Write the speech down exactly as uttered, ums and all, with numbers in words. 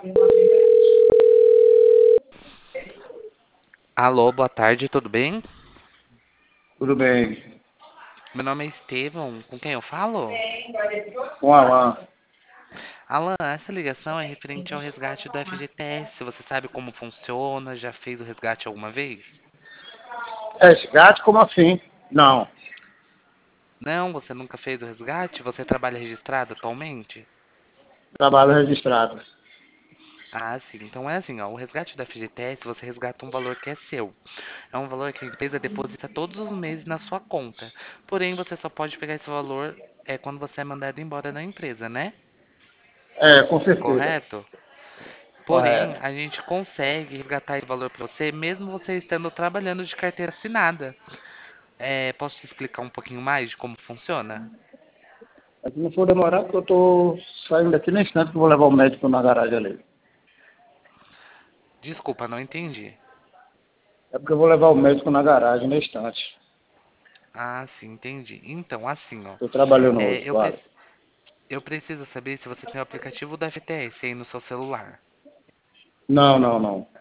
Alô, boa tarde, tudo bem? Tudo bem. Meu nome é Estevão, com quem eu falo? Com Alan. Alan, essa ligação é referente ao resgate do F G T S. Você sabe como funciona? Já fez o resgate alguma vez? Resgate, como assim? Não. Não, você nunca fez o resgate? Você trabalha registrado atualmente? Trabalho registrado. Ah, sim. Então é assim, ó, o resgate do F G T S, você resgata um valor que é seu. É um valor que a empresa deposita todos os meses na sua conta. Porém, você só pode pegar esse valor é quando você é mandado embora da empresa, né? É, com certeza. Correto? Porém, Correto. a gente consegue resgatar esse valor para você, mesmo você estando trabalhando de carteira assinada. É, posso te explicar um pouquinho mais de como funciona? Aqui não for demorar, porque eu tô saindo daqui no instante que eu vou levar o médico na garagem ali. Desculpa, não entendi. É porque eu vou levar o médico na garagem no instante. Ah, sim, entendi. Então, assim, ó, Tô trabalhando é, hoje, eu, vale. pre- eu preciso saber se você tem o aplicativo do F T S aí no seu celular. Não, não, não.